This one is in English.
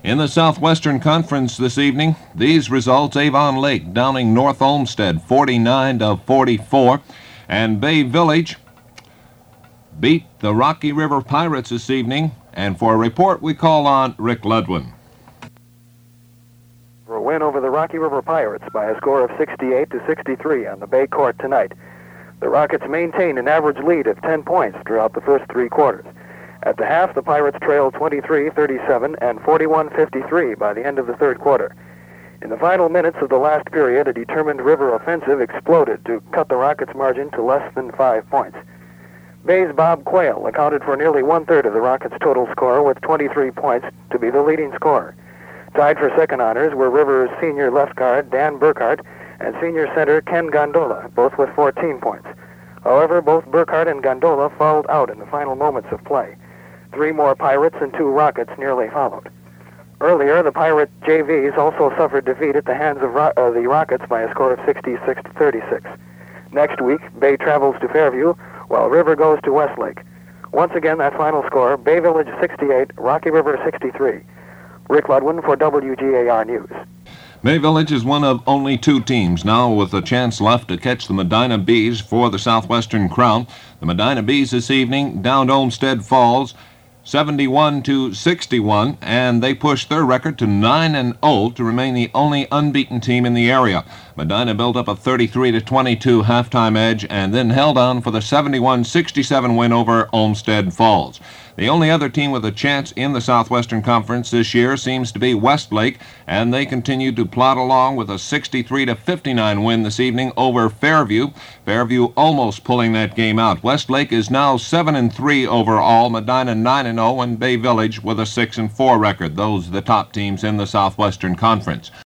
In the Southwestern Conference this evening, these results: Avon Lake downing North Olmsted 49-44, and Bay Village beat the Rocky River Pirates this evening. And for a report, we call on Rick Ludwin. For a win over the Rocky River Pirates by a score of 68-63 on the Bay Court tonight. The Rockets maintained an average lead of 10 points throughout the first three quarters. At the half, the Pirates trailed 23-37 and 41-53 by the end of the third quarter. In the final minutes of the last period, a determined River offensive exploded to cut the Rockets' margin to less than 5 points. Bay's Bob Quayle accounted for nearly one-third of the Rockets' total score with 23 points to be the leading scorer. Tied for second honors were River's senior left guard Dan Burkhart and senior center Ken Gondola, both with 14 points. However, both Burkhart and Gondola fouled out in the final moments of play. 3 more Pirates and 2 Rockets nearly followed. Earlier, the Pirate JVs also suffered defeat at the hands of the Rockets by a score of 66-36. Next week, Bay travels to Fairview, while River goes to Westlake. Once again, that final score: Bay Village 68, Rocky River 63. Rick Ludwin for WGAR News. Bay Village is one of only 2 teams now with a chance left to catch the Medina Bees for the Southwestern Crown. The Medina Bees this evening downed Olmsted Falls 71-61, and they pushed their record to 9-0 to remain the only unbeaten team in the area. Medina built up a 33-22 halftime edge and then held on for the 71-67 win over Olmsted Falls. The only other team with a chance in the Southwestern Conference this year seems to be Westlake, and they continued to plod along with a 63-59 win this evening over Fairview. Fairview almost pulling that game out. Westlake is now 7-3 overall, Medina 9-0, and Bay Village with a 6-4 record. Those are the top teams in the Southwestern Conference.